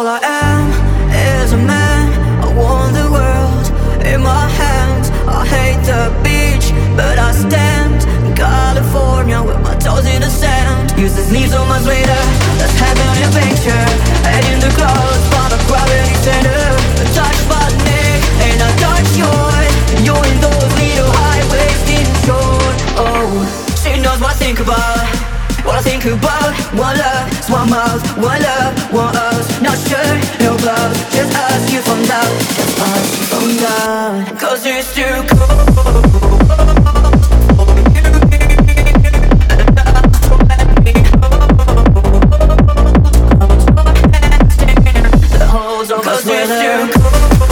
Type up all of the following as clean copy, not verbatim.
All I am is a man. I want the world in my hands. I hate the beach, but I stand in California with my toes in the sand. Use the leaves on my sweater, let's have an adventure. Head in the clouds, find a gravity center. A touch my neck and I touch yours. You're in those little high-waisted shorts. Oh, she knows what I think about. What I think about, one love, one mouth, one love, one us. Not sure, no gloves, just us, you found out. Just us, you found out. Cause it's too cold. Cause it's too cold.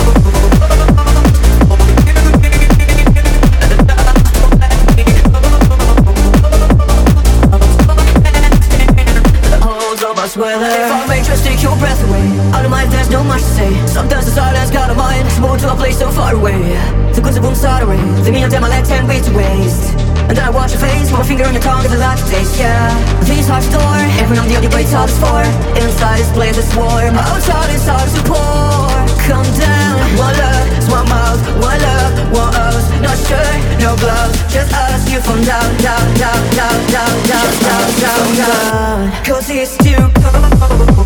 If I may just take your breath away, out of my there's no much to say. Sometimes the silence got a mind, it's more to a place so far away. The goods won't start away, the meaning of them I let 10 ways to waste. And then I watch your face, put my finger on your tongue, it's a lot to taste, yeah. These hearts door, everyone on the other way all is for. Inside this place is warm, outside it's hard to pour. Come down, one love, one mouth, one love, one us. Not sure, no gloves, just us, you from down, down, down, down, down, down, down, down, down. Cause it's too cold.